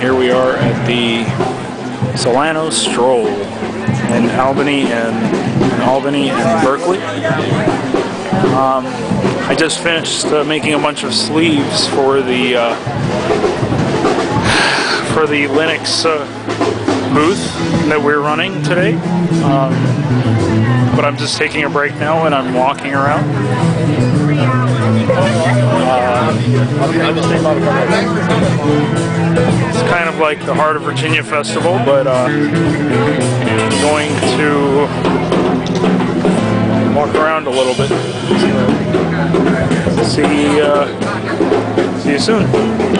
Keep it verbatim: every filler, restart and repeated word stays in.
here we are at the Solano Stroll in Albany and in Albany and Berkeley. Um, I just finished uh, making a bunch of sleeves for the uh, for the Linux uh, booth that we're running today. Um, but I'm just taking a break now and I'm walking around. Uh, it's kind of like the Heart of Virginia Festival, but uh, I'm going to walk around a little bit. So, see, uh, see you soon.